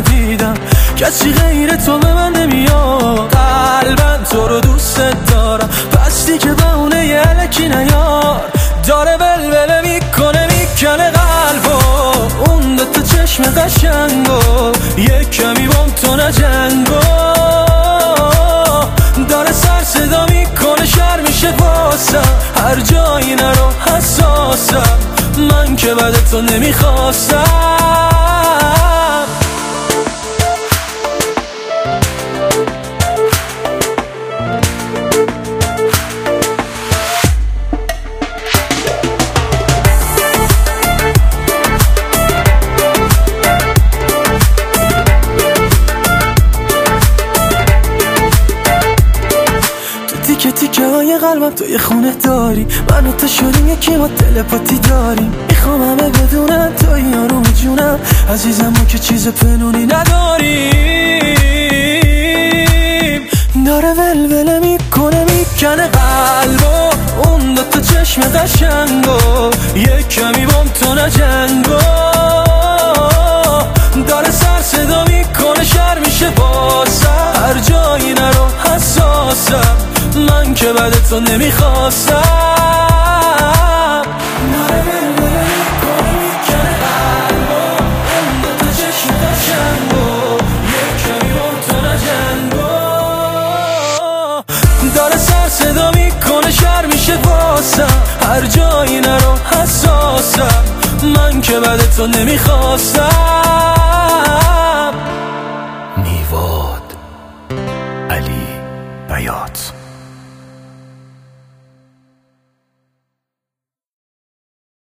ندیدم، کسی غیر تو به من نمیاد. قلبم تو رو دوست دارم، پستی که بهونه یه الکی نیار. داره ولوله میکنه میکنه قلبو، اون دوتا چشم قشنگو، یک کمی بام تو نجنگو. داره سر صدا میکنه شر میشه واسم، هر جایی نرو حساسم، من که بعد تو نمیخواستم. تیکه تیکه های قلبم تو یه خونه داری، من و تو شدیم یکی، ما تلپاتی داریم. میخوام همه بدونم تو یارو جونم، عزیزم ما که چیز پنونی نداریم. داره ولوله میکنه میکنه قلبو، اون دوتا چشم قشنگو، یک کمی بام تو نجنگو. داره سر صدا میکنه شر میشه باسم، هر جایی نرو حساسم، من که بعد تو نمیخواستم. داره ولوله میکنه میکنه قلبو، اون دوتا چشم قشنگو، یک کمی بام تو نجنگو. داره سر صدا میکنه شر میشه واسم، هر جایی نرو حساسم، من که بعد تو نمیخواستم. نیواد علی بیات.